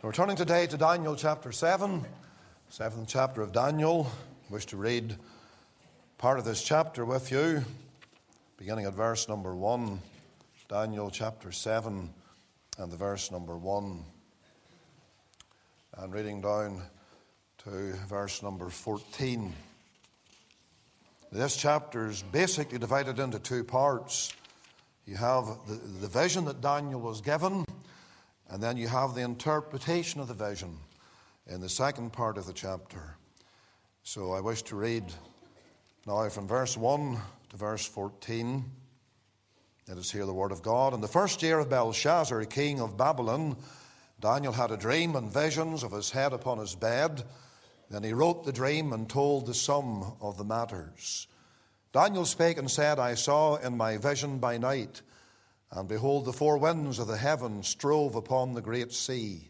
We're turning today to Daniel chapter 7, 7th chapter of Daniel. I wish to read part of this chapter with you, beginning at verse number 1. Daniel chapter 7 and the verse number 1. And reading down to verse number 14. This chapter is basically divided into two parts. You have the vision that Daniel was given, and then you have the interpretation of the vision in the second part of the chapter. So I wish to read now from verse 1 to verse 14. Let us hear the word of God. In the first year of Belshazzar, king of Babylon, Daniel had a dream and visions of his head upon his bed. Then he wrote the dream and told the sum of the matters. Daniel spake and said, I saw in my vision by night, and behold, the four winds of the heaven strove upon the great sea.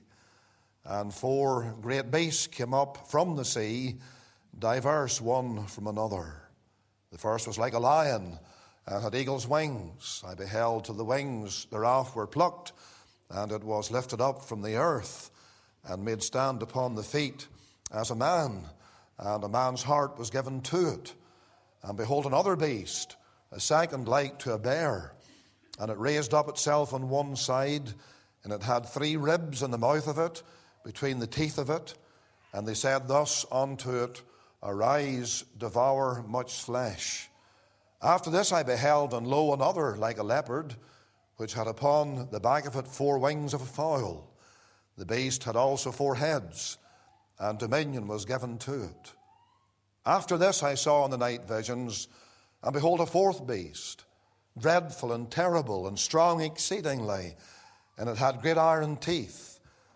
And four great beasts came up from the sea, diverse one from another. The first was like a lion, and had eagle's wings. I beheld till the wings thereof were plucked, and it was lifted up from the earth, and made stand upon the feet as a man, and a man's heart was given to it. And behold, another beast, a second like to a bear, and it raised up itself on one side, and it had three ribs in the mouth of it, between the teeth of it. And they said thus unto it, Arise, devour much flesh. After this I beheld, and lo, another like a leopard, which had upon the back of it four wings of a fowl. The beast had also four heads, and dominion was given to it. After this I saw in the night visions, and behold, a fourth beast, dreadful and terrible and strong exceedingly, and it had great iron teeth.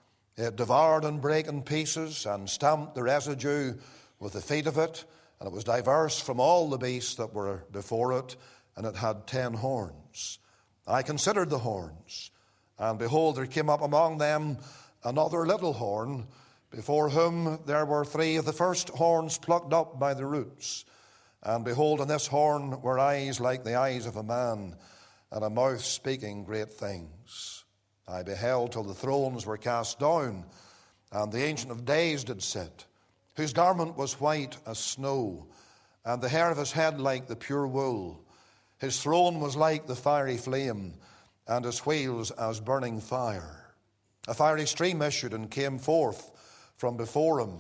It devoured and brake in pieces, and stamped the residue with the feet of it, and it was diverse from all the beasts that were before it, and it had 10 horns. I considered the horns, and behold, there came up among them another little horn, before whom there were three of the first horns plucked up by the roots. And behold, in this horn were eyes like the eyes of a man, and a mouth speaking great things. I beheld till the thrones were cast down, and the Ancient of Days did sit, whose garment was white as snow, and the hair of his head like the pure wool. His throne was like the fiery flame, and his wheels as burning fire. A fiery stream issued and came forth from before him.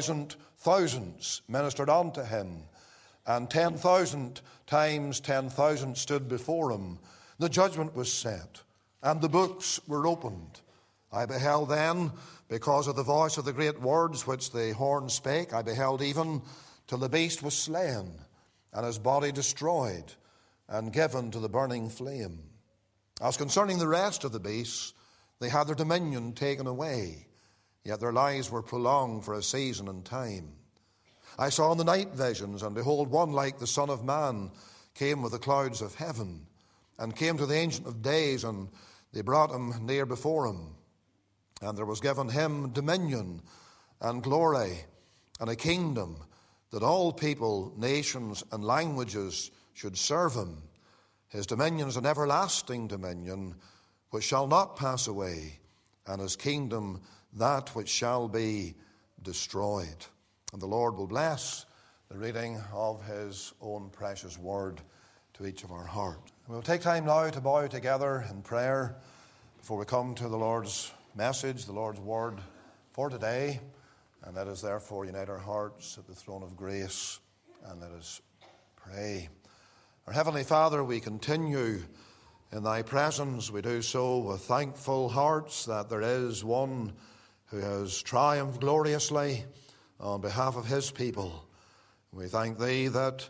Thousands ministered unto him, and 10,000 times 10,000 stood before him. The judgment was set, and the books were opened. I beheld then, because of the voice of the great words which the horn spake, I beheld even till the beast was slain, and his body destroyed, and given to the burning flame. As concerning the rest of the beasts, they had their dominion taken away, yet their lives were prolonged for a season and time. I saw in the night visions, and behold, one like the Son of Man came with the clouds of heaven, and came to the Ancient of Days, and they brought him near before him. And there was given him dominion and glory and a kingdom, that all people, nations, and languages should serve him. His dominion is an everlasting dominion, which shall not pass away, and his kingdom that which shall be destroyed. And the Lord will bless the reading of his own precious word to each of our heart. We'll take time now to bow together in prayer before we come to the Lord's message, the Lord's word for today. And let us therefore unite our hearts at the throne of grace, and let us pray. Our Heavenly Father, we continue in thy presence. We do so with thankful hearts that there is one who has triumphed gloriously on behalf of his people. We thank thee that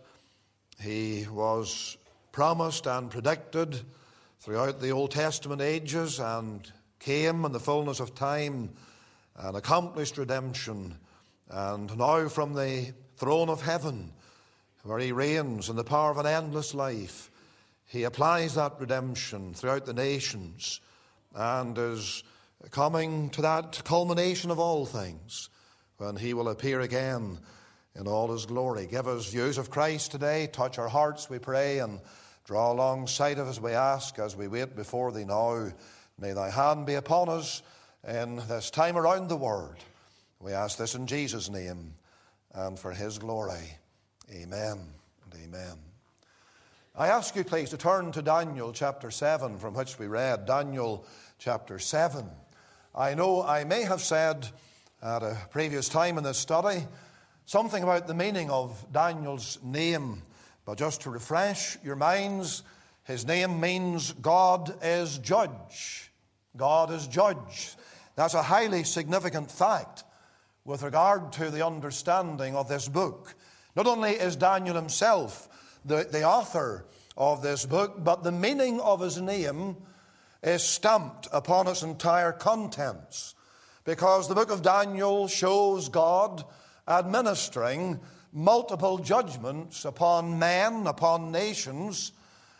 he was promised and predicted throughout the Old Testament ages, and came in the fullness of time and accomplished redemption. And now from the throne of heaven, where he reigns in the power of an endless life, he applies that redemption throughout the nations, and is coming to that culmination of all things, when he will appear again in all his glory. Give us views of Christ today. Touch our hearts, we pray, and draw alongside of us, we ask, as we wait before thee now. May thy hand be upon us, in this time around the Word. We ask this in Jesus' name and for His glory. Amen and amen. I ask you, please, to turn to Daniel chapter 7, from which we read. Daniel chapter 7. I know I may have said at a previous time in this study something about the meaning of Daniel's name, but just to refresh your minds, his name means God is judge. God is judge. That's a highly significant fact with regard to the understanding of this book. Not only is Daniel himself the author of this book, but the meaning of his name is stamped upon its entire contents, because the book of Daniel shows God administering multiple judgments upon men, upon nations,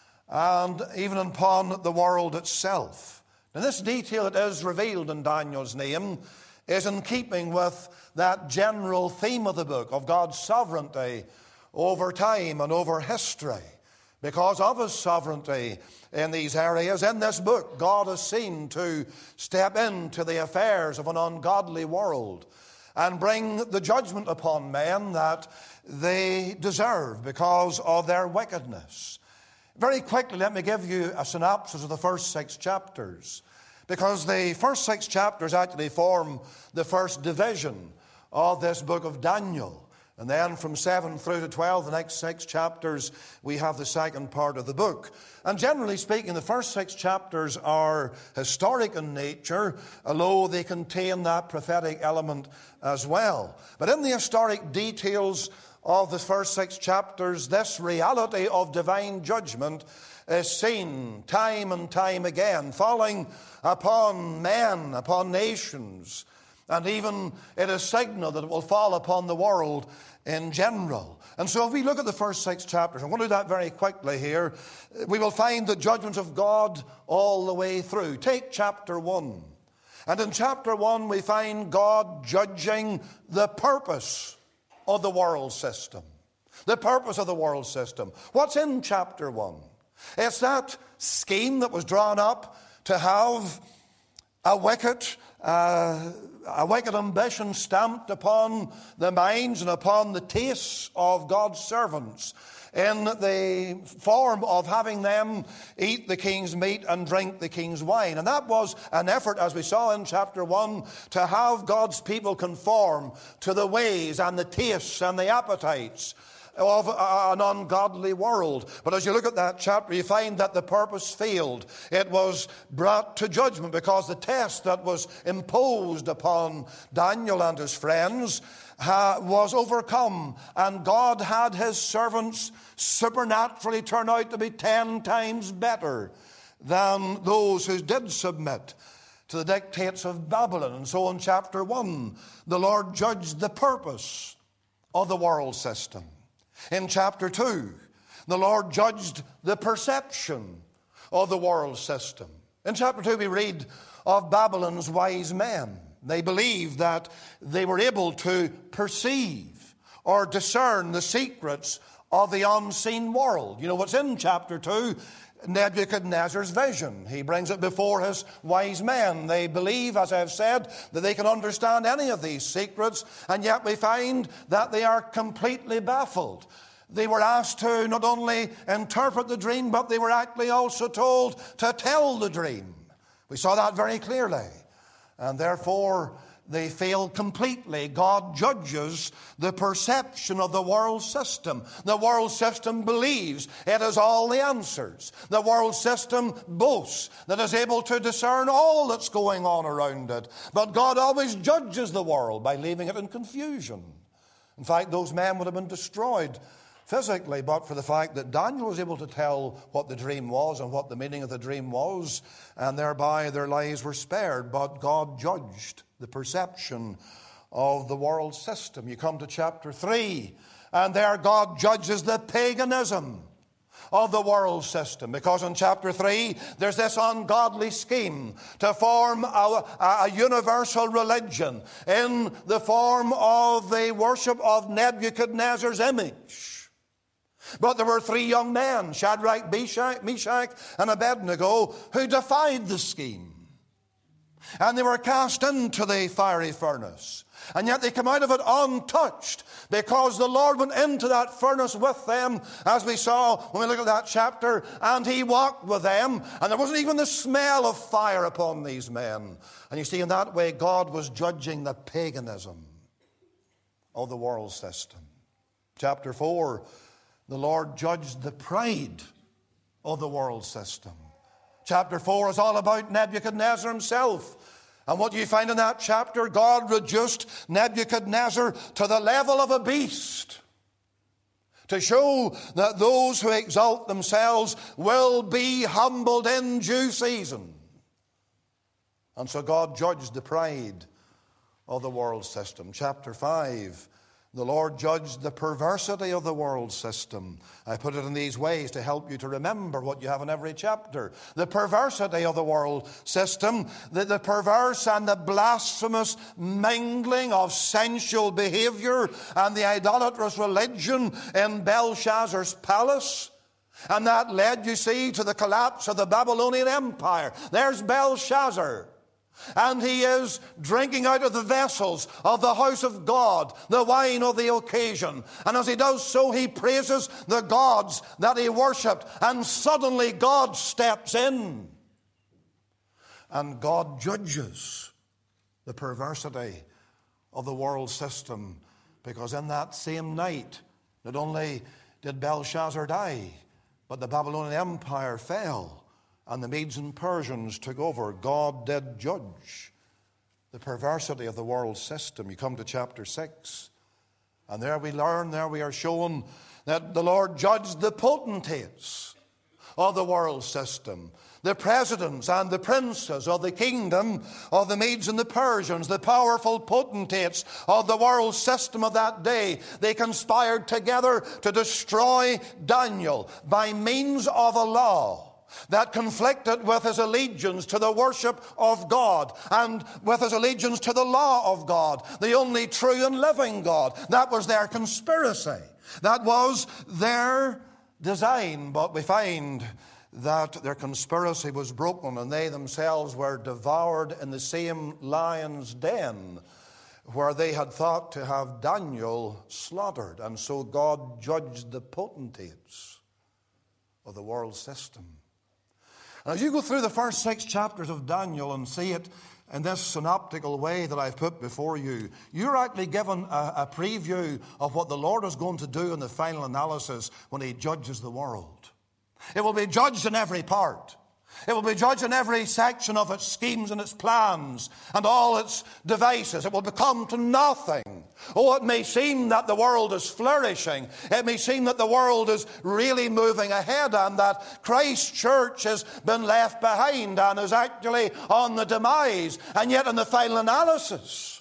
and even upon the world itself. Now, this detail that is revealed in Daniel's name is in keeping with that general theme of the book, of God's sovereignty over time and over history. Because of His sovereignty in these areas, in this book, God is seen to step into the affairs of an ungodly world and bring the judgment upon men that they deserve because of their wickedness. Very quickly, let me give you a synopsis of the first 6 chapters, because the first 6 chapters actually form the first division of this book of Daniel. And then from 7 through to 12, the next 6 chapters, we have the second part of the book. And generally speaking, the first 6 chapters are historic in nature, although they contain that prophetic element as well. But in the historic details of the first 6 chapters, this reality of divine judgment is seen time and time again, falling upon men, upon nations, and even it is signaled that it will fall upon the world in general. And so if we look at the first 6 chapters, I'm going to do that very quickly here, we will find the judgments of God all the way through. Take chapter 1. And in chapter 1 we find God judging the purpose of the world system. The purpose of the world system. What's in chapter 1? It's that scheme that was drawn up to have a wicked ambition stamped upon the minds and upon the tastes of God's servants in the form of having them eat the king's meat and drink the king's wine. And that was an effort, as we saw in chapter 1, to have God's people conform to the ways and the tastes and the appetites of an ungodly world. But as you look at that chapter, you find that the purpose failed. It was brought to judgment because the test that was imposed upon Daniel and his friends was overcome, and God had His servants supernaturally turn out to be 10 times better than those who did submit to the dictates of Babylon. And so in chapter 1, the Lord judged the purpose of the world system. In chapter 2, the Lord judged the perception of the world system. In chapter 2, we read of Babylon's wise men. They believed that they were able to perceive or discern the secrets of the unseen world. You know what's in chapter 2? Nebuchadnezzar's vision. He brings it before his wise men. They believe, as I've said, that they can understand any of these secrets, and yet we find that they are completely baffled. They were asked to not only interpret the dream, but they were actually also told to tell the dream. We saw that very clearly. And therefore, they failed completely. God judges the perception of the world system. The world system believes it has all the answers. The world system boasts that it's able to discern all that's going on around it. But God always judges the world by leaving it in confusion. In fact, those men would have been destroyed physically, but for the fact that Daniel was able to tell what the dream was and what the meaning of the dream was, and thereby their lives were spared. But God judged the perception of the world system. You come to chapter 3, and there God judges the paganism of the world system, because in chapter 3 there's this ungodly scheme to form a universal religion in the form of the worship of Nebuchadnezzar's image. But there were 3 young men, Shadrach, Meshach, and Abednego, who defied the scheme. and they were cast into the fiery furnace. And yet they come out of it untouched, because the Lord went into that furnace with them, as we saw when we looked at that chapter, and he walked with them, and there wasn't even the smell of fire upon these men. And you see, in that way, God was judging the paganism of the world system. Chapter 4, the Lord judged the pride of the world system. Chapter 4 is all about Nebuchadnezzar himself. And what do you find in that chapter? God reduced Nebuchadnezzar to the level of a beast, to show that those who exalt themselves will be humbled in due season. And so God judged the pride of the world system. Chapter 5, the Lord judged the perversity of the world system. I put it in these ways to help you to remember what you have in every chapter. The perversity of the world system, the perverse and the blasphemous mingling of sensual behavior and the idolatrous religion in Belshazzar's palace. And that led, you see, to the collapse of the Babylonian Empire. There's Belshazzar. And he is drinking out of the vessels of the house of God, the wine of the occasion. And as he does so, he praises the gods that he worshipped. And suddenly God steps in. And God judges the perversity of the world system. Because in that same night, not only did Belshazzar die, but the Babylonian Empire fell. And the Medes and Persians took over. God did judge the perversity of the world system. You come to chapter 6, and there we learn, there we are shown that the Lord judged the potentates of the world system, the presidents and the princes of the kingdom of the Medes and the Persians, the powerful potentates of the world system of that day. They conspired together to destroy Daniel by means of a law that conflicted with his allegiance to the worship of God and with his allegiance to the law of God, the only true and living God. That was their conspiracy. That was their design. But we find that their conspiracy was broken, and they themselves were devoured in the same lion's den where they had thought to have Daniel slaughtered. And so God judged the potentates of the world system. As you go through the first 6 chapters of Daniel and see it in this synoptical way that I've put before you, you're actually given a preview of what the Lord is going to do in the final analysis when he judges the world. It will be judged in every part. It will be judged in every section of its schemes and its plans and all its devices. It will become to nothing. Oh, it may seem that the world is flourishing. It may seem that the world is really moving ahead and that Christ's church has been left behind and is actually on the demise. And yet in the final analysis,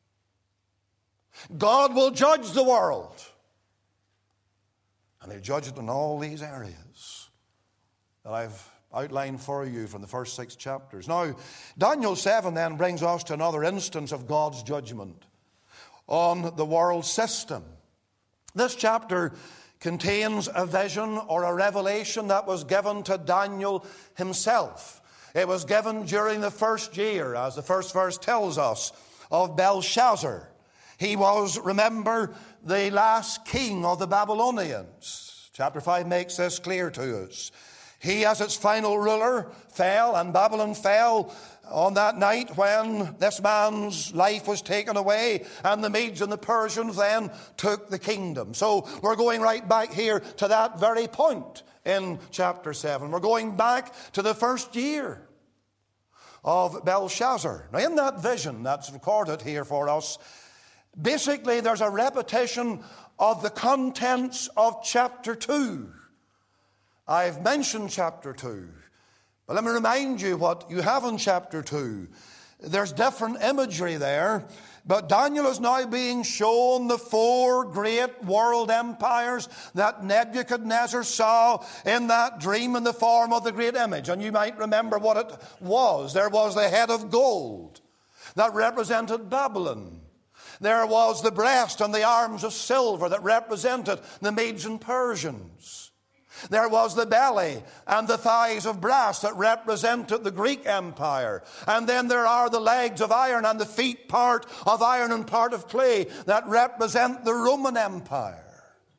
God will judge the world. And he'll judge it in all these areas that I've outlined for you from the first 6 chapters. Now, Daniel 7 then brings us to another instance of God's judgment on the world system. This chapter contains a vision or a revelation that was given to Daniel himself. It was given during the first year, as the first verse tells us, of Belshazzar. He was, remember, the last king of the Babylonians. Chapter 5 makes this clear to us. He, as its final ruler, fell, and Babylon fell on that night when this man's life was taken away, and the Medes and the Persians then took the kingdom. So we're going right back here to that very point in chapter 7. We're going back to the first year of Belshazzar. Now, in that vision that's recorded here for us, basically there's a repetition of the contents of chapter 2. I've mentioned chapter 2, but let me remind you what you have in chapter 2. There's different imagery there, but Daniel is now being shown the 4 great world empires that Nebuchadnezzar saw in that dream in the form of the great image. And you might remember what it was. There was the head of gold that represented Babylon. There was the breast and the arms of silver that represented the Medes and Persians. There was the belly and the thighs of brass that represented the Greek Empire. And then there are the legs of iron and the feet, part of iron and part of clay, that represent the Roman Empire.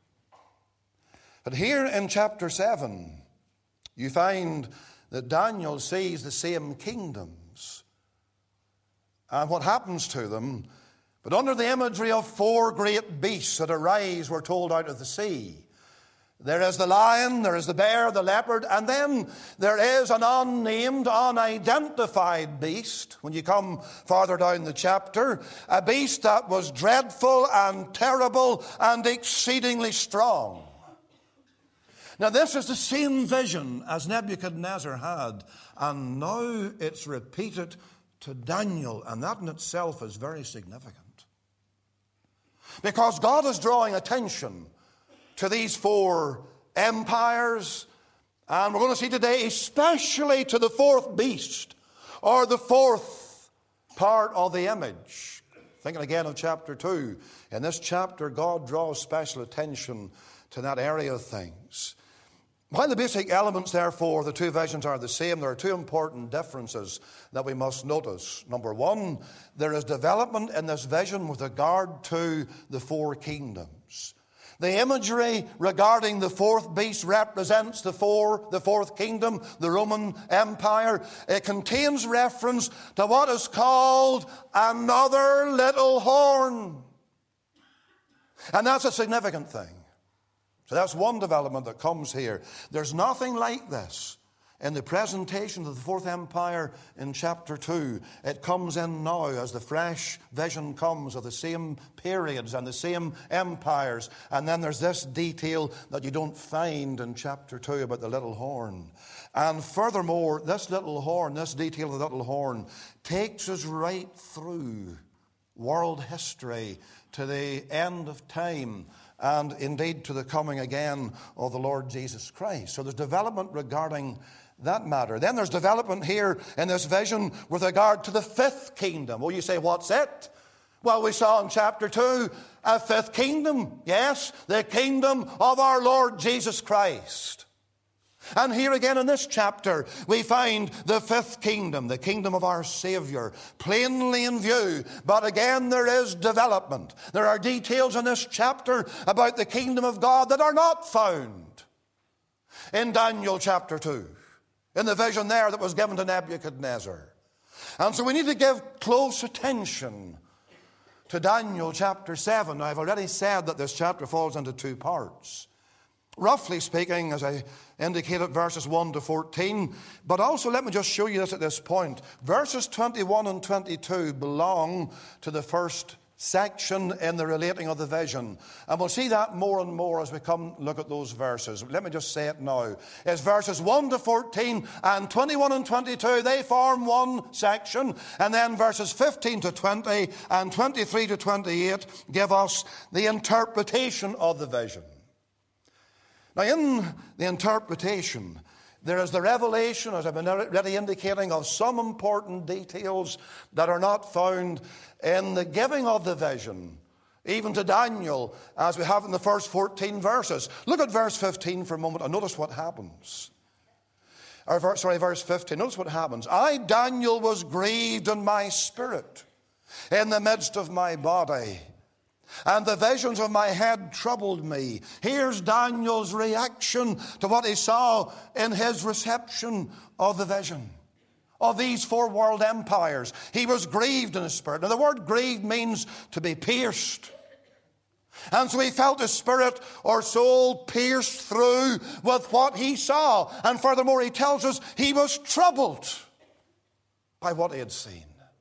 But here in chapter 7, you find that Daniel sees the same kingdoms and what happens to them, but under the imagery of 4 great beasts that arise, we're told, out of the sea. There is the lion, there is the bear, the leopard, and then there is an unnamed, unidentified beast, when you come farther down the chapter, a beast that was dreadful and terrible and exceedingly strong. Now this is the same vision as Nebuchadnezzar had, and now it's repeated to Daniel, and that in itself is very significant. Because God is drawing attention to these 4 empires, and we're going to see today especially to the 4th beast, or the 4th part of the image. Thinking again of chapter 2. In this chapter, God draws special attention to that area of things. While the basic elements, therefore, the 2 visions are the same, there are 2 important differences that we must notice. Number 1, there is development in this vision with regard to the 4 kingdoms. The imagery regarding the 4th beast represents the 4th kingdom, the Roman Empire. It contains reference to what is called another little horn. And that's a significant thing. So that's one development that comes here. There's nothing like this in the presentation of the 4th empire in chapter 2. It comes in now as the fresh vision comes of the same periods and the same empires. And then there's this detail that you don't find in chapter 2 about the little horn. And furthermore, this little horn, this detail of the little horn, takes us right through world history to the end of time, and indeed to the coming again of the Lord Jesus Christ. So there's development regarding that matter. Then there's development here in this vision with regard to the 5th kingdom. Well, you say, what's it? Well, we saw in chapter 2 a 5th kingdom. Yes, the kingdom of our Lord Jesus Christ. And here again in this chapter, we find the 5th kingdom, the kingdom of our Savior, plainly in view. But again, there is development. There are details in this chapter about the kingdom of God that are not found in Daniel chapter 2, in the vision there that was given to Nebuchadnezzar. And so we need to give close attention to Daniel chapter 7. Now, I've already said that this chapter falls into 2 parts. Roughly speaking, as I indicated, verses 1 to 14. But also, let me just show you this at this point. Verses 21 and 22 belong to the first section in the relating of the vision. And we'll see that more and more as we come look at those verses. Let me just say it now. It's verses 1 to 14 and 21 and 22. They form one section. And then verses 15 to 20 and 23 to 28 give us the interpretation of the vision. Now, in the interpretation, there is the revelation, as I've been already indicating, of some important details that are not found in the giving of the vision, even to Daniel, as we have in the first 14 verses. Look at verse 15 for a moment and notice what happens. Verse 15. Notice what happens. I, Daniel, was grieved in my spirit, in the midst of my body, and the visions of my head troubled me. Here's Daniel's reaction to what he saw in his reception of the vision of these 4 world empires. He was grieved in his spirit. Now, the word grieved means to be pierced. And so he felt his spirit or soul pierced through with what he saw. And furthermore, he tells us he was troubled by what he had seen.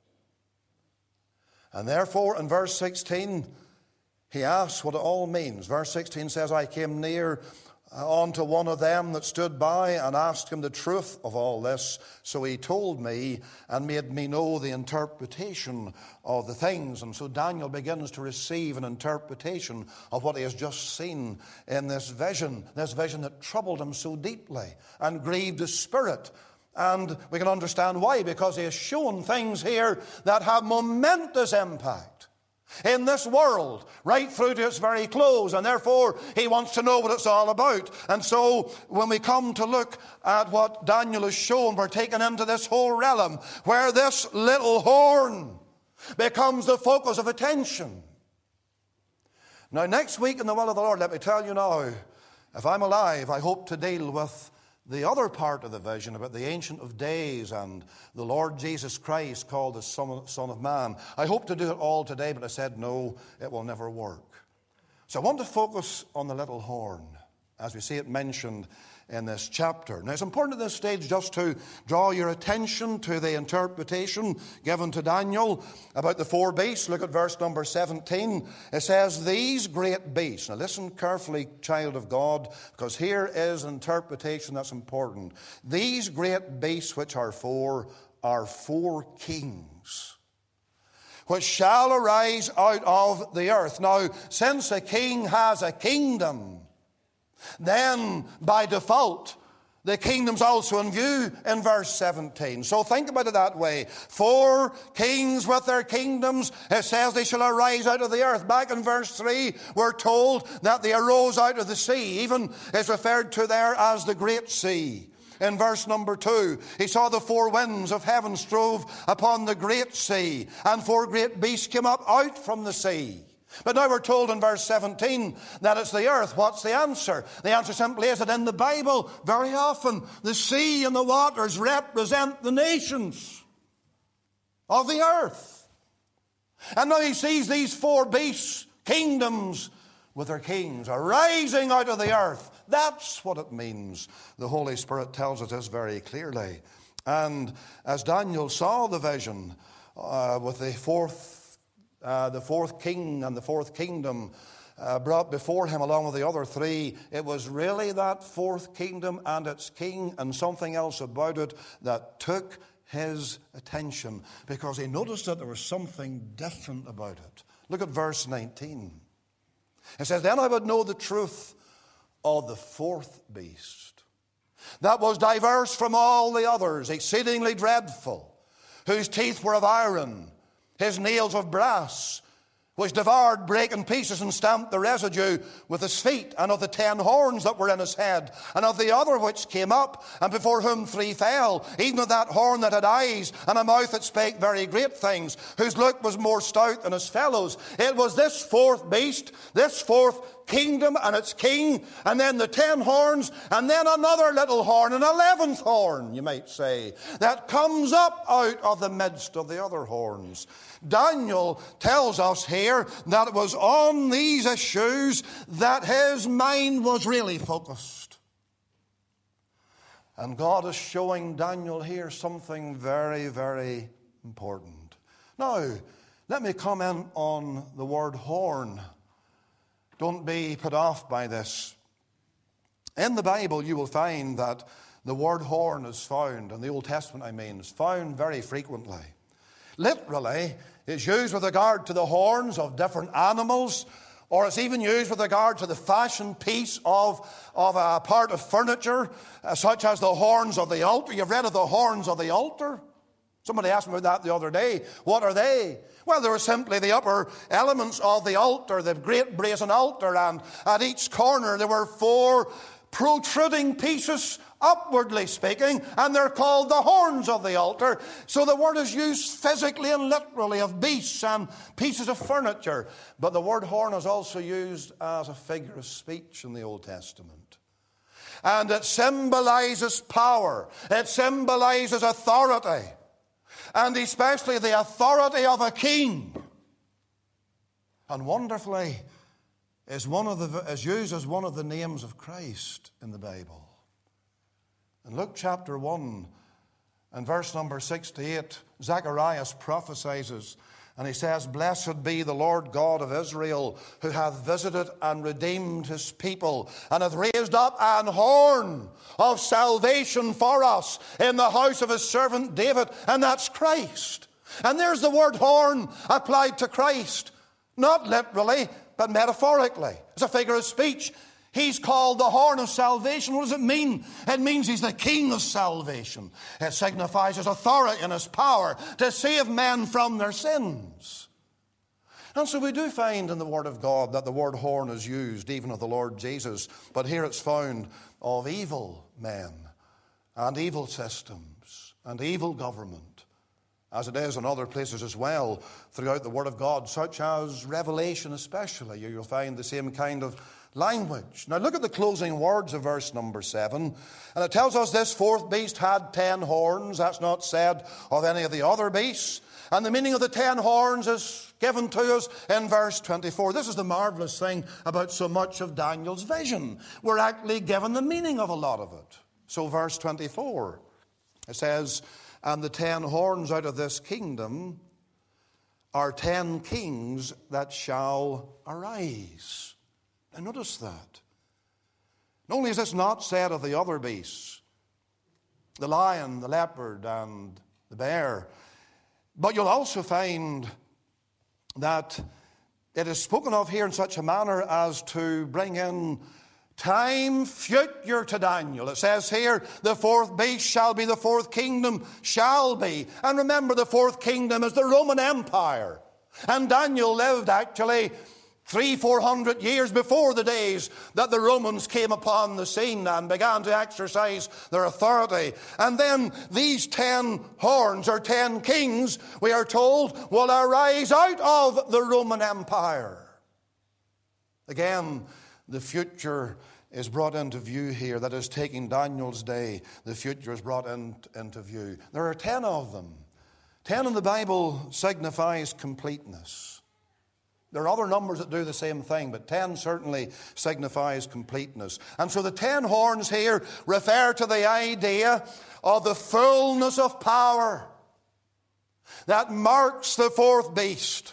And therefore, in verse 16, he asks what it all means. Verse 16 says, I came near unto one of them that stood by and asked him the truth of all this. So he told me and made me know the interpretation of the things. And so Daniel begins to receive an interpretation of what he has just seen in this vision that troubled him so deeply and grieved his spirit. And we can understand why, because he has shown things here that have momentous impact. in this world, right through to its very close, and therefore he wants to know what it's all about. And so when we come to look at what Daniel has shown, we're taken into this whole realm where this little horn becomes the focus of attention. Now, next week in the will of the Lord, let me tell you now, if I'm alive, I hope to deal with the other part of the vision about the Ancient of Days and the Lord Jesus Christ called the Son of Man. I hope to do it all today, but I said no, it will never work. So I want to focus on the little horn as we see it mentioned in this chapter. Now, it's important at this stage just to draw your attention to the interpretation given to Daniel about the four beasts. Look at verse number 17. It says, these great beasts. Now, listen carefully, child of God, because here is an interpretation that's important. These great beasts, which are four kings, which shall arise out of the earth. Now, since a king has a kingdom, then by default the kingdom's also in view in verse 17. So think about it that way. Four kings with their kingdoms. It says they shall arise out of the earth. Back in verse 3 we're told that they arose out of the sea. Even is referred to there as the great sea. In verse number 2, he saw the four winds of heaven strove upon the great sea, and four great beasts came up out from the sea. But now we're told in verse 17 that it's the earth. What's the answer? The answer simply is that in the Bible, very often, the sea and the waters represent the nations of the earth. And now he sees these four beasts, kingdoms, with their kings, arising out of the earth. That's what it means. The Holy Spirit tells us this very clearly. And as Daniel saw the vision with the fourth king and the fourth kingdom brought before him along with the other three, it was really that fourth kingdom and its king and something else about it that took his attention, because he noticed that there was something different about it. Look at verse 19. It says, then I would know the truth of the fourth beast, that was diverse from all the others, exceedingly dreadful, whose teeth were of iron, his nails of brass, which devoured, brake in pieces, and stamped the residue with his feet, and of the 10 horns that were in his head, and of the other which came up, and before whom 3 fell, even of that horn that had eyes, and a mouth that spake very great things, whose look was more stout than his fellows. It was this fourth beast, this fourth kingdom and its king, and then the 10 horns, and then another little horn, an 11th horn, you might say, that comes up out of the midst of the other horns. Daniel tells us here that it was on these issues that his mind was really focused. And God is showing Daniel here something very, very important. Now, let me comment on the word horn. Don't be put off by this. In the Bible, you will find that the word horn is found, in the Old Testament is found very frequently. Literally, it's used with regard to the horns of different animals, or it's even used with regard to the fashion piece of a part of furniture, such as the horns of the altar. You've read of the horns of the altar? Somebody asked me about that the other day. What are they? Well, they were simply the upper elements of the altar, the great brazen altar, and at each corner there were 4 protruding pieces, upwardly speaking, and they're called the horns of the altar. So the word is used physically and literally of beasts and pieces of furniture. But the word horn is also used as a figure of speech in the Old Testament. And it symbolizes power. It symbolizes authority. And especially the authority of a king. And wonderfully, is used as one of the names of Christ in the Bible. In Luke chapter 1 and verse number 68, Zacharias prophesies, and he says, blessed be the Lord God of Israel, who hath visited and redeemed his people, and hath raised up an horn of salvation for us in the house of his servant David, and that's Christ. And there's the word horn applied to Christ, not literally, but metaphorically. It's a figure of speech. He's called the horn of salvation. What does it mean? It means he's the king of salvation. It signifies his authority and his power to save men from their sins. And so we do find in the Word of God that the word horn is used even of the Lord Jesus, but here it's found of evil men and evil systems and evil government, as it is in other places as well throughout the Word of God, such as Revelation especially. You'll find the same kind of language. Now look at the closing words of verse number 7. And it tells us this fourth beast had 10 horns. That's not said of any of the other beasts. And the meaning of the 10 horns is given to us in verse 24. This is the marvelous thing about so much of Daniel's vision. We're actually given the meaning of a lot of it. So verse 24, it says, and the 10 horns out of this kingdom are 10 kings that shall arise. Now notice that. Not only is this not said of the other beasts, the lion, the leopard, and the bear, but you'll also find that it is spoken of here in such a manner as to bring in time future to Daniel. It says here, the fourth beast shall be, the fourth kingdom shall be. And remember, the fourth kingdom is the Roman Empire. And Daniel lived actually 300-400 years before the days that the Romans came upon the scene and began to exercise their authority. And then these 10 horns, or 10 kings, we are told, will arise out of the Roman Empire. Again, the future is brought into view here. That is, taking Daniel's day, the future is brought into view. There are 10 of them. 10 in the Bible signifies completeness. There are other numbers that do the same thing, but 10 certainly signifies completeness. And so the 10 horns here refer to the idea of the fullness of power that marks the fourth beast.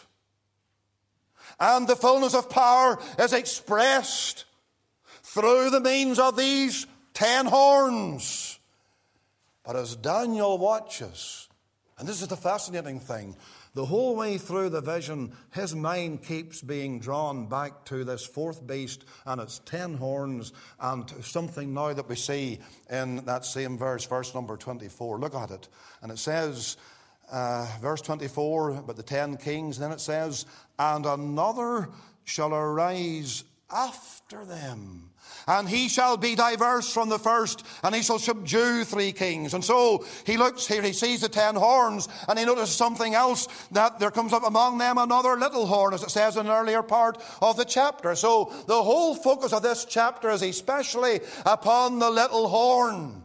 And the fullness of power is expressed through the means of these 10 horns. But as Daniel watches, and this is the fascinating thing, the whole way through the vision, his mind keeps being drawn back to this fourth beast and its 10 horns, and something now that we see in that same verse, verse number 24. Look at it. And it says, verse 24, about the 10 kings, then it says, and another shall arise after them, and he shall be diverse from the first, and he shall subdue 3 kings. And so he looks here, he sees the 10 horns, and he notices something else, that there comes up among them another little horn, as it says in an earlier part of the chapter. So the whole focus of this chapter is especially upon the little horn.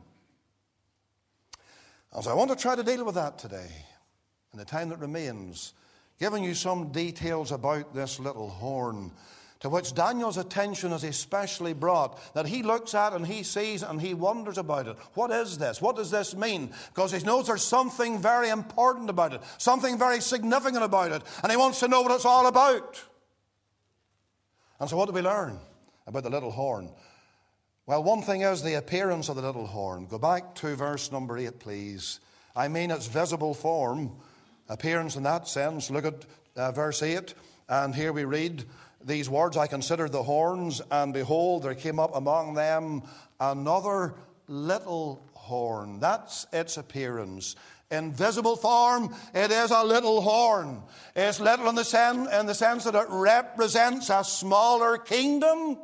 And so I want to try to deal with that today, in the time that remains, giving you some details about this little horn, to which Daniel's attention is especially brought, that he looks at and he sees and he wonders about it. What is this? What does this mean? Because he knows there's something very important about it, something very significant about it, and he wants to know what it's all about. And so what do we learn about the little horn? Well, one thing is the appearance of the little horn. Go back to verse number 8, please. I mean its visible form, appearance in that sense. Look at verse 8, and here we read these words, I considered the horns, and behold, there came up among them another little horn. That's its appearance. In visible form, it is a little horn. It's little in the sense that it represents a smaller kingdom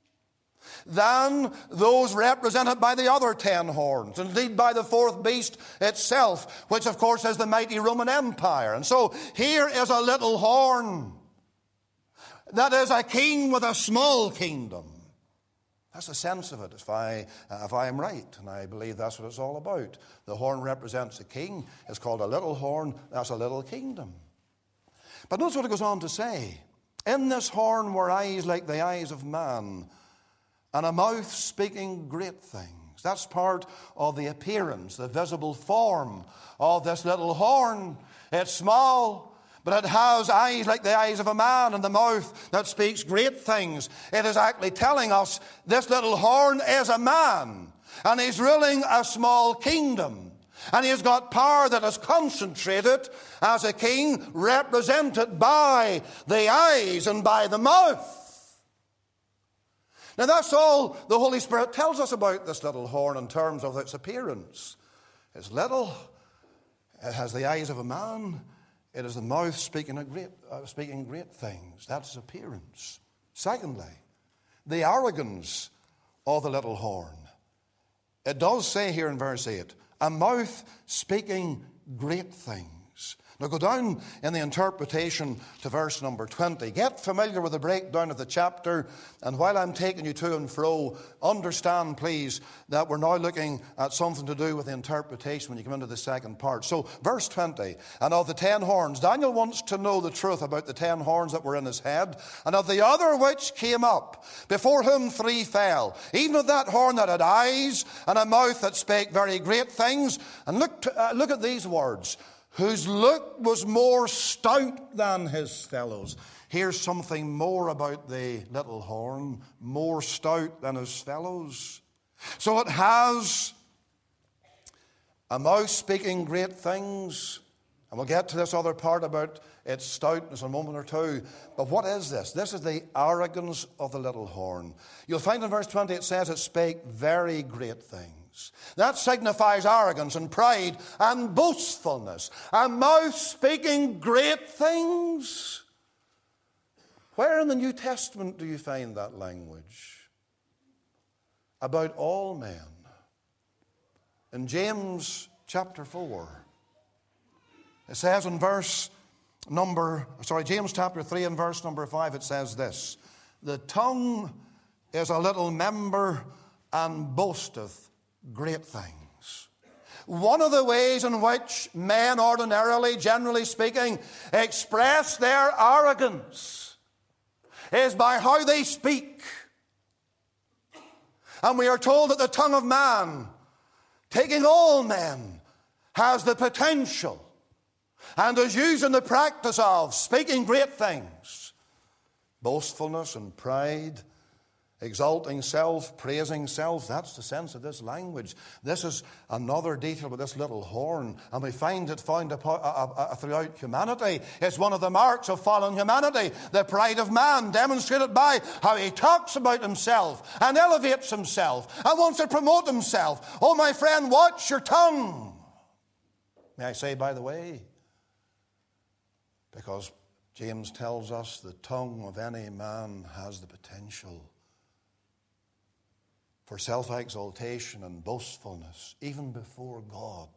than those represented by the other 10 horns, indeed by the fourth beast itself, which of course is the mighty Roman Empire. And so here is a little horn. That is a king with a small kingdom. That's the sense of it, if I am right. And I believe that's what it's all about. The horn represents a king. It's called a little horn. That's a little kingdom. But notice what it goes on to say. In this horn were eyes like the eyes of man, and a mouth speaking great things. That's part of the appearance, the visible form of this little horn. It's small, but it has eyes like the eyes of a man and the mouth that speaks great things. It is actually telling us this little horn is a man, and he's ruling a small kingdom. And he has got power that is concentrated as a king, represented by the eyes and by the mouth. Now that's all the Holy Spirit tells us about this little horn in terms of its appearance. It's little, it has the eyes of a man, It is the mouth speaking great things. That's its appearance. Secondly, the arrogance of the little horn. It does say here in verse 8, a mouth speaking great things. Now go down in the interpretation to verse number 20. Get familiar with the breakdown of the chapter, and while I'm taking you to and fro, understand, please, that we're now looking at something to do with the interpretation when you come into the second part. So, verse 20, and of the 10 horns, Daniel wants to know the truth about the 10 horns that were in his head, and of the other which came up, before whom 3 fell, even of that horn that had eyes, and a mouth that spake very great things. And look at these words, whose look was more stout than his fellows. Here's something more about the little horn, more stout than his fellows. So it has a mouth speaking great things, and we'll get to this other part about its stoutness in a moment or two. But what is this? This is the arrogance of the little horn. You'll find in verse 20 it says it spake very great things. That signifies arrogance and pride and boastfulness. A mouth speaking great things. Where in the New Testament do you find that language? About all men. In James chapter 4. It says in James chapter 3 and verse number 5, it says this, the tongue is a little member and boasteth great things. One of the ways in which men ordinarily, generally speaking, express their arrogance is by how they speak. And we are told that the tongue of man, taking all men, has the potential and is used in the practice of speaking great things. Boastfulness and pride, exalting self, praising self. That's the sense of this language. This is another detail with this little horn, and we find it found throughout humanity. It's one of the marks of fallen humanity, the pride of man, demonstrated by how he talks about himself and elevates himself and wants to promote himself. Oh, my friend, watch your tongue. May I say, by the way, because James tells us the tongue of any man has the potential for self-exaltation and boastfulness, even before God,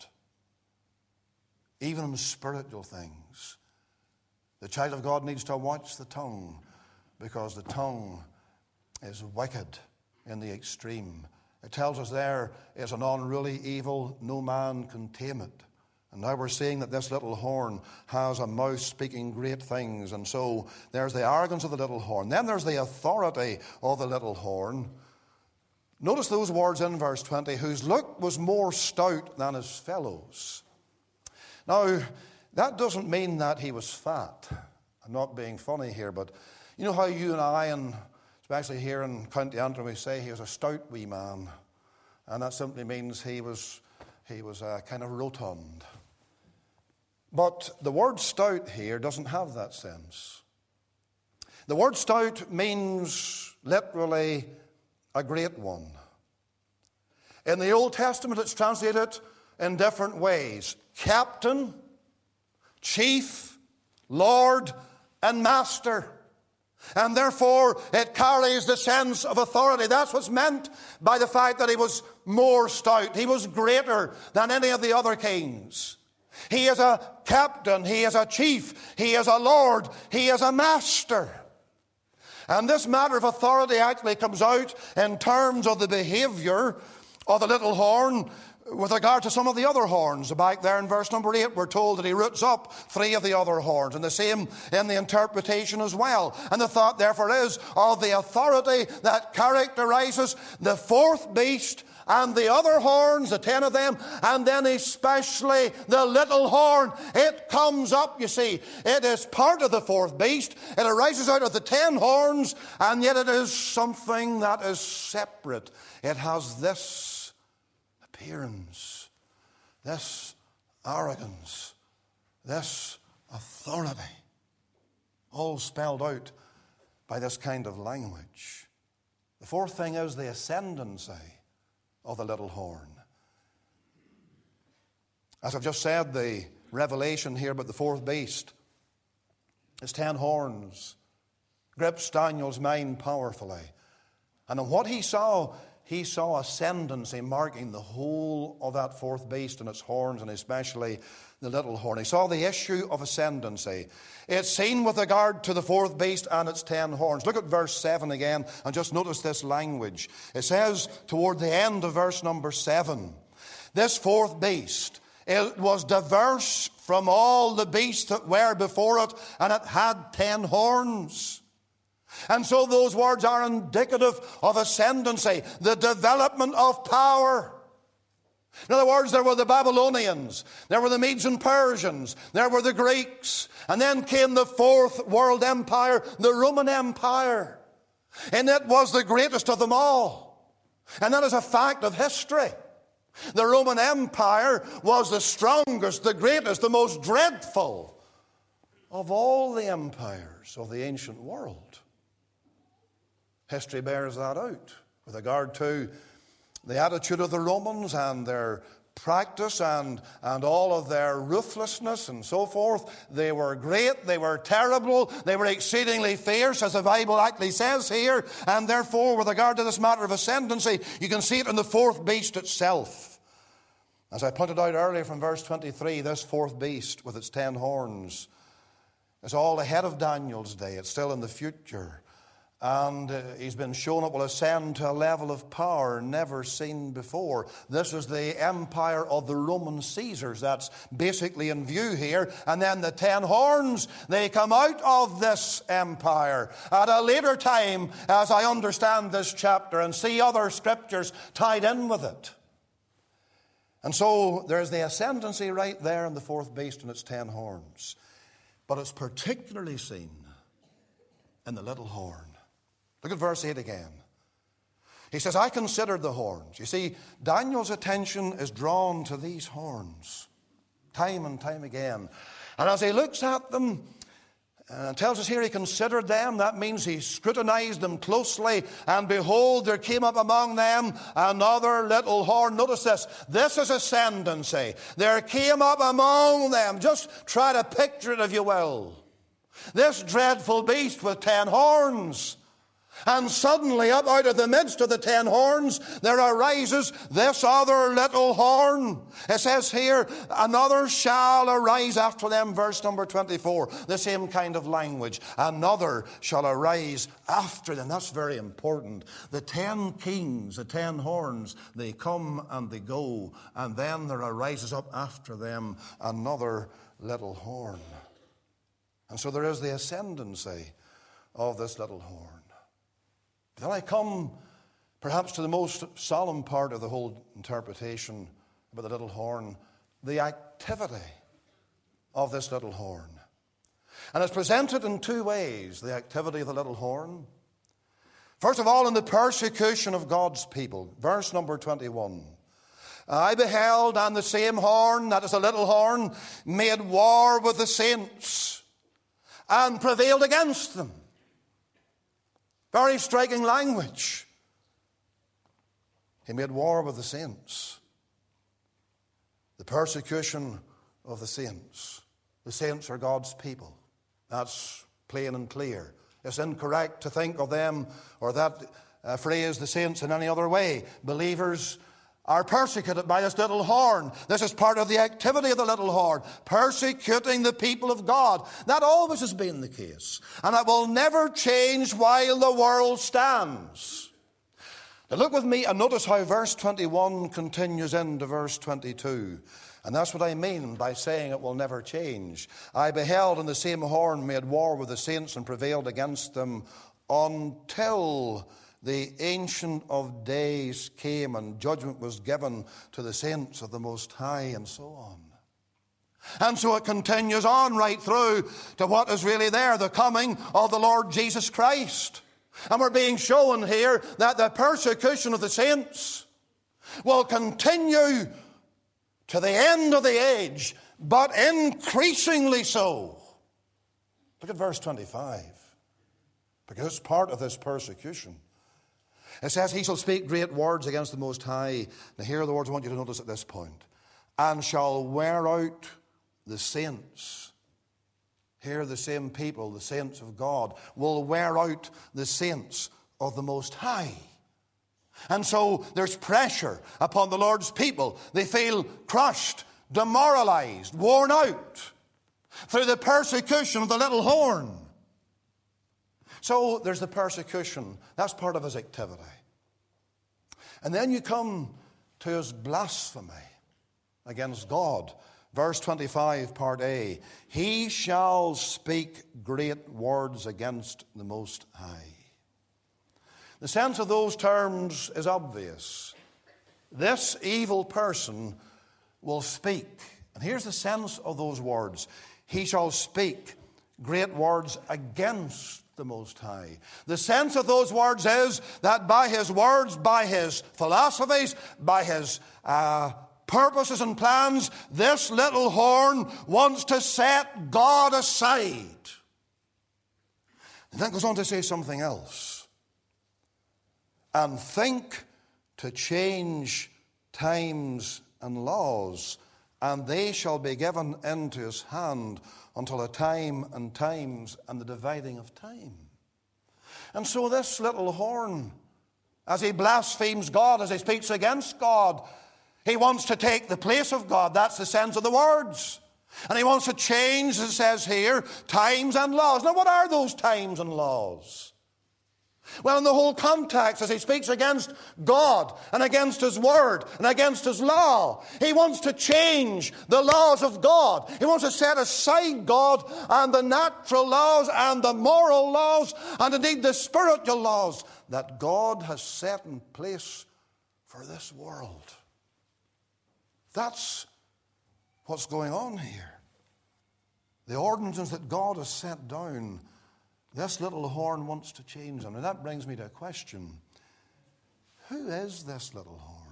even in spiritual things. The child of God needs to watch the tongue, because the tongue is wicked in the extreme. It tells us there is an unruly evil, no man can tame it. And now we're seeing that this little horn has a mouth speaking great things. And so there's the arrogance of the little horn. Then there's the authority of the little horn. Notice those words in verse 20, whose look was more stout than his fellows. Now, that doesn't mean that he was fat. I'm not being funny here, but you know how you and I, and especially here in County Antrim, we say he was a stout wee man. And that simply means he was kind of rotund. But the word stout here doesn't have that sense. The word stout means literally a great one. In the Old Testament, it's translated in different ways. Captain, chief, Lord, and master. And therefore, it carries the sense of authority. That's what's meant by the fact that he was more stout. He was greater than any of the other kings. He is a captain. He is a chief. He is a lord. He is a master. And this matter of authority actually comes out in terms of the behavior of the little horn with regard to some of the other horns. Back there in verse number 8, we're told that he roots up 3 of the other horns, and the same in the interpretation as well. And the thought, therefore, is of the authority that characterizes the 4th beast and the other horns, the 10 of them, and then especially the little horn. It comes up, you see. It is part of the 4th beast. It arises out of the 10 horns, and yet it is something that is separate. It has this appearance, this arrogance, this authority, all spelled out by this kind of language. The 4th thing is the ascendancy of the little horn. As I've just said, the revelation here about the fourth beast. Its 10 horns grips Daniel's mind powerfully. And in what he saw ascendancy marking the whole of that fourth beast and its horns, and especially the little horn. He saw the issue of ascendancy. It's seen with regard to the fourth beast and its 10 horns. Look at verse 7 again, and just notice this language. It says toward the end of verse number 7, this fourth beast, it was diverse from all the beasts that were before it, and it had 10 horns. And so those words are indicative of ascendancy, the development of power. In other words, there were the Babylonians, there were the Medes and Persians, there were the Greeks, and then came the fourth world empire, the Roman Empire. And it was the greatest of them all. And that is a fact of history. The Roman Empire was the strongest, the greatest, the most dreadful of all the empires of the ancient world. History bears that out with regard to the attitude of the Romans and their practice and all of their ruthlessness and so forth. They were great, they were terrible, they were exceedingly fierce, as the Bible actually says here. And therefore, with regard to this matter of ascendancy, you can see it in the fourth beast itself. As I pointed out earlier from verse 23, this fourth beast with its 10 horns is all ahead of Daniel's day. It's still in the future. And he's been shown it will ascend to a level of power never seen before. This is the empire of the Roman Caesars. That's basically in view here. And then the 10 horns, they come out of this empire at a later time, as I understand this chapter and see other scriptures tied in with it. And so there's the ascendancy right there in the fourth beast and its 10 horns. But it's particularly seen in the little horn. Look at verse 8 again. He says, I considered the horns. You see, Daniel's attention is drawn to these horns time and time again. And as he looks at them, and tells us here he considered them, that means he scrutinized them closely. And behold, there came up among them another little horn. Notice this. This is ascendancy. There came up among them. Just try to picture it if you will. This dreadful beast with 10 horns. And suddenly, up out of the midst of the 10 horns, there arises this other little horn. It says here, another shall arise after them, verse number 24. The same kind of language. Another shall arise after them. That's very important. The 10 kings, the 10 horns, they come and they go. And then there arises up after them another little horn. And so there is the ascendancy of this little horn. Then I come perhaps to the most solemn part of the whole interpretation about the little horn, the activity of this little horn. And it's presented in two ways, the activity of the little horn. First of all, in the persecution of God's people. Verse number 21. I beheld, and the same horn, that is a little horn, made war with the saints and prevailed against them. Very striking language. He made war with the saints. The persecution of the saints. The saints are God's people. That's plain and clear. It's incorrect to think of them or that phrase, the saints, in any other way. Believers are persecuted by this little horn. This is part of the activity of the little horn, persecuting the people of God. That always has been the case, and it will never change while the world stands. Now look with me and notice how verse 21 continues into verse 22. And that's what I mean by saying it will never change. I beheld, and the same horn made war with the saints and prevailed against them until the Ancient of Days came and judgment was given to the saints of the Most High, and so on. And so it continues on right through to what is really there, the coming of the Lord Jesus Christ. And we're being shown here that the persecution of the saints will continue to the end of the age, but increasingly so. Look at verse 25. Because it's part of this persecution. It says, he shall speak great words against the Most High. Now here are the words I want you to notice at this point. And shall wear out the saints. Here the same people, the saints of God, will wear out the saints of the Most High. And so there's pressure upon the Lord's people. They feel crushed, demoralized, worn out through the persecution of the little horn. So there's the persecution. That's part of his activity. And then you come to his blasphemy against God. Verse 25, part A. He shall speak great words against the Most High. The sense of those terms is obvious. This evil person will speak. And here's the sense of those words. He shall speak great words against the Most High. The sense of those words is that by his words, by his philosophies, by his purposes and plans, this little horn wants to set God aside. And then goes on to say something else. And think to change times and laws, and they shall be given into his hand until a time and times and the dividing of time. And so this little horn, as he blasphemes God, as he speaks against God, he wants to take the place of God. That's the sense of the words. And he wants to change, as it says here, times and laws. Now, what are those times and laws? Well, in the whole context, as he speaks against God and against his word and against his law, he wants to change the laws of God. He wants to set aside God and the natural laws and the moral laws and indeed the spiritual laws that God has set in place for this world. That's what's going on here. The ordinances that God has set down, this little horn wants to change them. And that brings me to a question. Who is this little horn?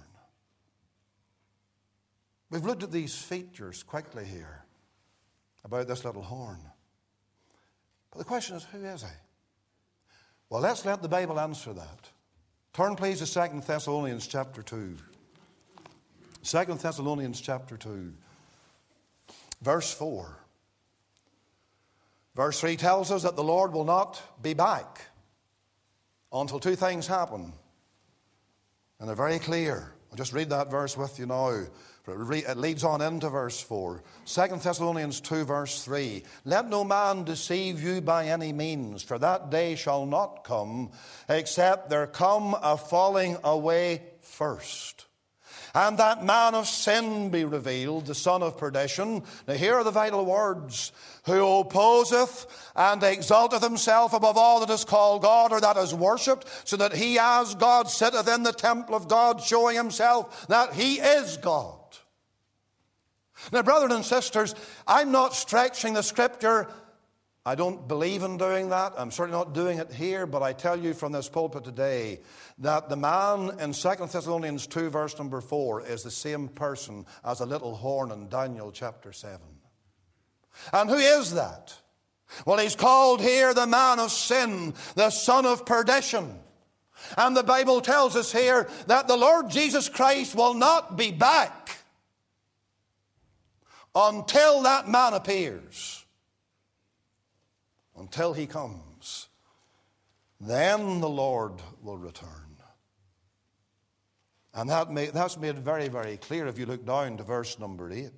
We've looked at these features quickly here about this little horn. But the question is, who is he? Well, let's let the Bible answer that. Turn please to 2 Thessalonians chapter 2. 2 Thessalonians chapter 2, verse 4. Verse 3 tells us that the Lord will not be back until two things happen. And they're very clear. I'll just read that verse with you now. It leads on into verse 4. 2 Thessalonians 2, verse 3. Let no man deceive you by any means, for that day shall not come, except there come a falling away first. And that man of sin be revealed, the son of perdition. Now here are the vital words. Who opposeth and exalteth himself above all that is called God or that is worshipped, so that he as God sitteth in the temple of God, showing himself that he is God. Now, brothers and sisters, I'm not stretching the scripture. I don't believe in doing that. I'm certainly not doing it here, but I tell you from this pulpit today that the man in 2 Thessalonians 2, verse number 4, is the same person as a little horn in Daniel chapter 7. And who is that? Well, he's called here the man of sin, the son of perdition. And the Bible tells us here that the Lord Jesus Christ will not be back until that man appears. Until he comes. Then the Lord will return. And that's made very, very clear if you look down to verse number 8.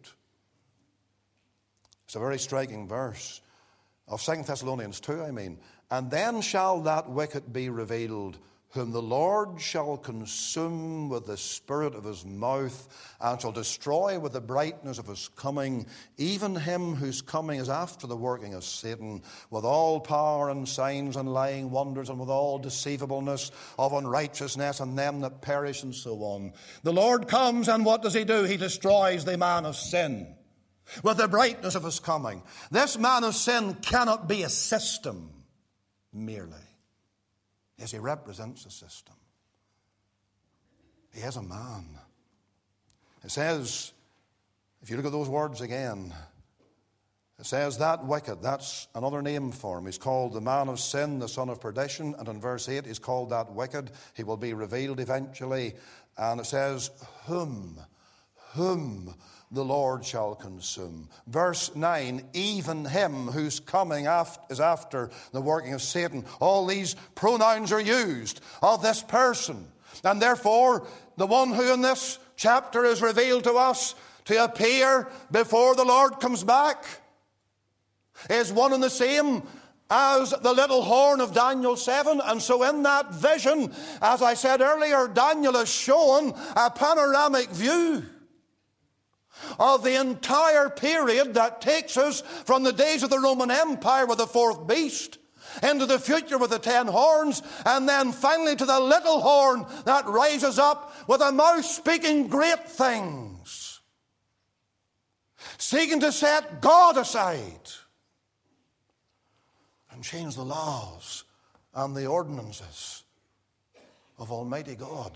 It's a very striking verse of 2 Thessalonians 2, And then shall that wicked be revealed, whom the Lord shall consume with the spirit of his mouth, and shall destroy with the brightness of his coming, even him whose coming is after the working of Satan, with all power and signs and lying wonders, and with all deceivableness of unrighteousness, and them that perish, and so on. The Lord comes, and what does he do? He destroys the man of sin with the brightness of his coming. This man of sin cannot be a system merely. Yes, he represents a system. He is a man. It says, if you look at those words again, it says that wicked, that's another name for him. He's called the man of sin, the son of perdition. And in verse 8, he's called that wicked. He will be revealed eventually. And it says, whom the Lord shall consume. Verse 9, even him whose coming is after the working of Satan. All these pronouns are used of this person. And therefore, the one who in this chapter is revealed to us to appear before the Lord comes back is one and the same as the little horn of Daniel 7. And so in that vision, as I said earlier, Daniel is shown a panoramic view of the entire period that takes us from the days of the Roman Empire with the fourth beast into the future with the 10 horns, and then finally to the little horn that rises up with a mouth speaking great things, seeking to set God aside and change the laws and the ordinances of Almighty God.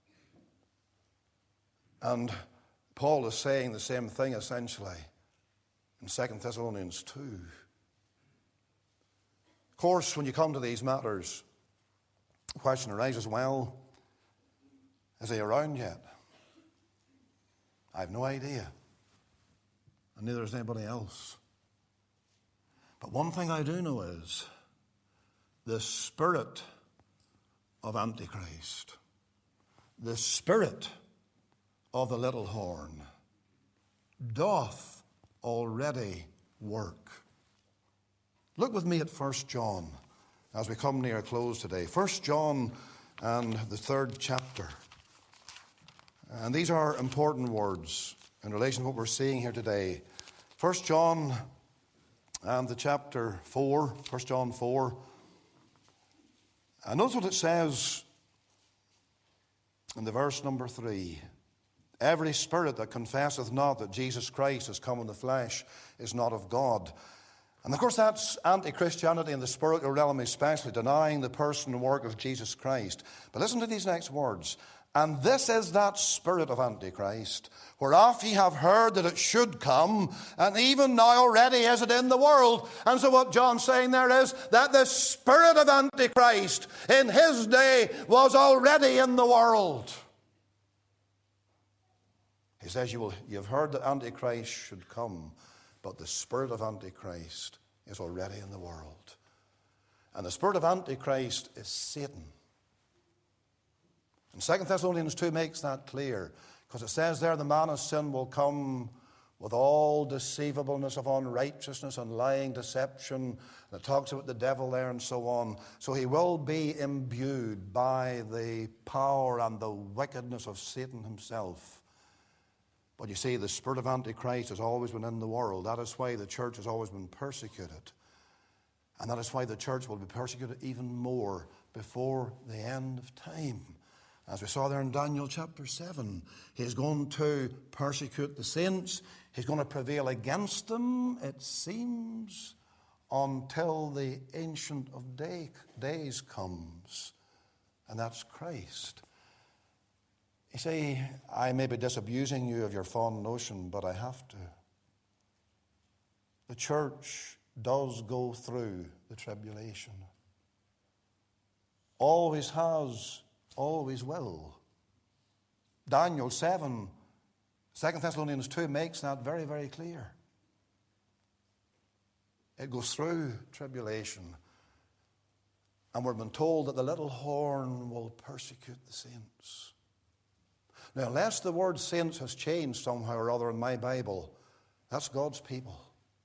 And Paul is saying the same thing essentially in 2 Thessalonians 2. Of course, when you come to these matters, the question arises, well, is he around yet? I have no idea. And neither does anybody else. But one thing I do know is the spirit of Antichrist, the spirit of the little horn, doth already work. Look with me at 1 John as we come near a close today. 1 John and the 3rd chapter. And these are important words in relation to what we're seeing here today. 1 John and the chapter 4, 1 John 4. And notice what it says in the verse number 3. Every spirit that confesseth not that Jesus Christ is come in the flesh is not of God. And of course that's anti-Christianity in the spiritual realm, especially denying the person and work of Jesus Christ. But listen to these next words. And this is that spirit of Antichrist, whereof ye have heard that it should come, and even now already is it in the world. And so what John's saying there is that the spirit of Antichrist in his day was already in the world. He says you've heard that Antichrist should come, but the spirit of Antichrist is already in the world. And the spirit of Antichrist is Satan. And 2 Thessalonians 2 makes that clear, because it says there the man of sin will come with all deceivableness of unrighteousness and lying deception. And it talks about the devil there and so on. So he will be imbued by the power and the wickedness of Satan himself. But you see, the spirit of Antichrist has always been in the world. That is why the church has always been persecuted. And that is why the church will be persecuted even more before the end of time. As we saw there in Daniel chapter 7, he's going to persecute the saints. He's going to prevail against them, it seems, until the Ancient of Days comes. And that's Christ. You see, I may be disabusing you of your fond notion, but I have to. The church does go through the tribulation. Always has, always will. Daniel 7, 2 Thessalonians 2 makes that very, very clear. It goes through tribulation. And we're been told that the little horn will persecute the saints. Now, unless the word saints has changed somehow or other in my Bible, that's God's people.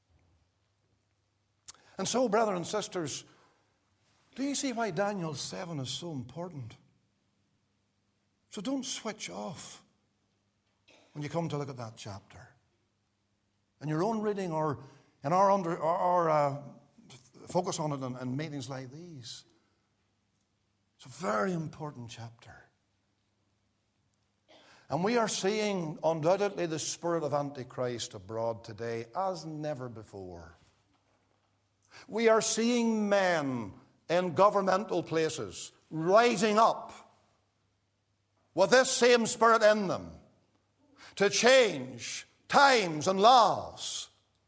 And so, brethren and sisters, do you see why Daniel 7 is so important? So don't switch off when you come to look at that chapter. In your own reading or in our focus on it in meetings like these. It's a very important chapter. And we are seeing undoubtedly the spirit of Antichrist abroad today as never before. We are seeing men in governmental places rising up with this same spirit in them to change times and laws.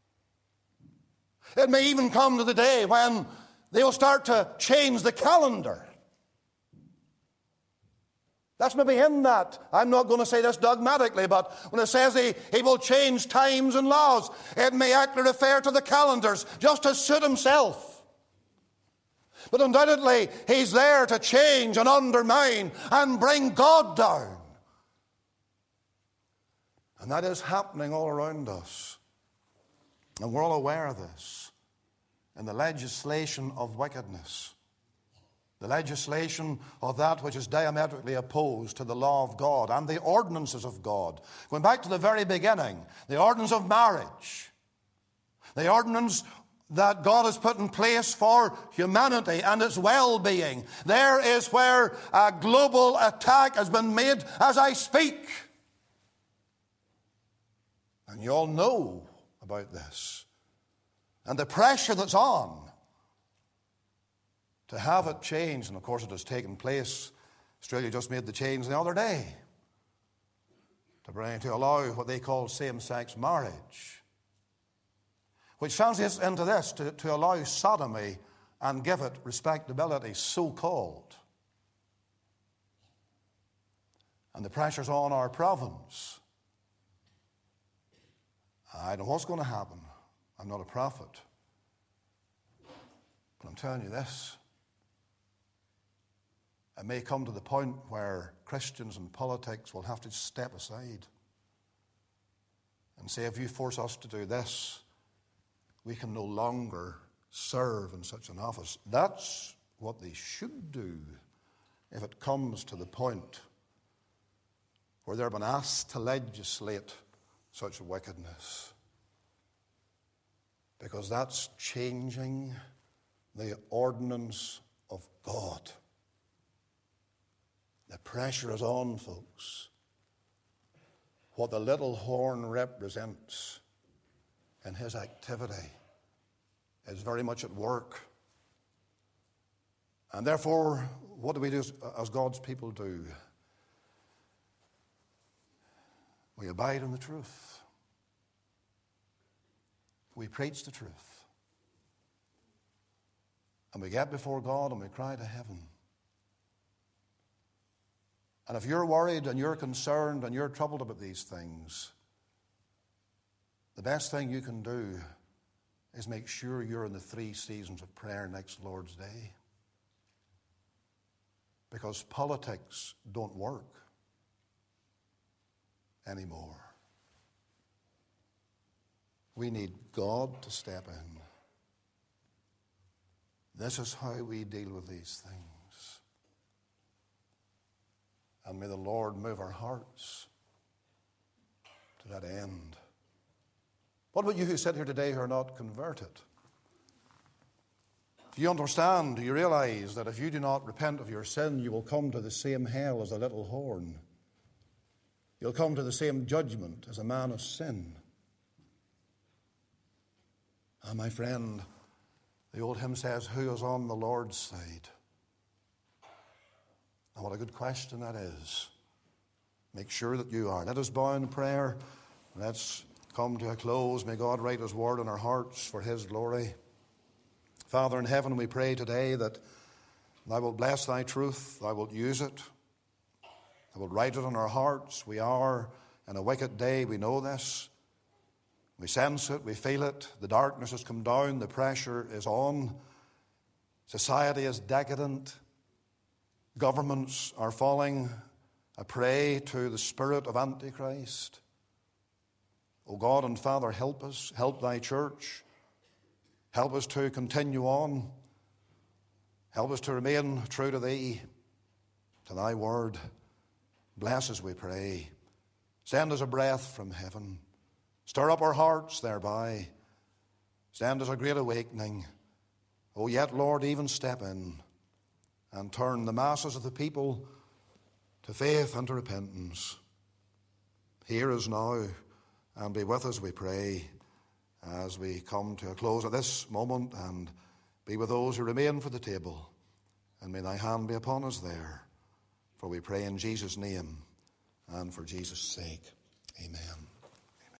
It may even come to the day when they will start to change the calendar. That's maybe in that. I'm not going to say this dogmatically, but when it says he will change times and laws, it may actually refer to the calendars, just to suit himself. But undoubtedly, he's there to change and undermine and bring God down. And that is happening all around us. And we're all aware of this. In the legislation of wickedness, the legislation of that which is diametrically opposed to the law of God and the ordinances of God. Going back to the very beginning, the ordinance of marriage, the ordinance that God has put in place for humanity and its well-being. There is where a global attack has been made as I speak. And you all know about this. And the pressure that's on to have it changed, and of course it has taken place. Australia just made the change the other day to allow what they call same-sex marriage, which translates into this, to allow sodomy and give it respectability, so-called. And the pressure's on our province. I don't know what's going to happen. I'm not a prophet. But I'm telling you this. It may come to the point where Christians and politics will have to step aside and say, if you force us to do this, we can no longer serve in such an office. That's what they should do if it comes to the point where they're being asked to legislate such wickedness. Because that's changing the ordinance of God. The pressure is on, folks. What the little horn represents in his activity is very much at work. And therefore, what do we do as God's people do? We abide in the truth. We preach the truth. And we get before God and we cry to heaven. And if you're worried and you're concerned and you're troubled about these things, the best thing you can do is make sure you're in the 3 seasons of prayer next Lord's Day. Because politics don't work anymore. We need God to step in. This is how we deal with these things. And may the Lord move our hearts to that end. What about you who sit here today who are not converted? Do you understand? Do you realize that if you do not repent of your sin, you will come to the same hell as the little horn? You'll come to the same judgment as a man of sin. And my friend, the old hymn says, who is on the Lord's side? And what a good question that is. Make sure that you are. Let us bow in prayer. Let's come to a close. May God write his word in our hearts for his glory. Father in heaven, we pray today that thou wilt bless thy truth, thou wilt use it, thou wilt write it in our hearts. We are in a wicked day, we know this. We sense it, we feel it. The darkness has come down, the pressure is on. Society is decadent. Governments are falling a prey to the spirit of Antichrist. O God and Father, help us, help thy church. Help us to continue on. Help us to remain true to thee, to thy word. Bless us, we pray. Send us a breath from heaven. Stir up our hearts thereby. Send us a great awakening. Oh, yet, Lord, even step in and turn the masses of the people to faith and to repentance. Hear us now and be with us, we pray, as we come to a close at this moment, and be with those who remain for the table. And may thy hand be upon us there. For we pray in Jesus' name and for Jesus' sake. Amen.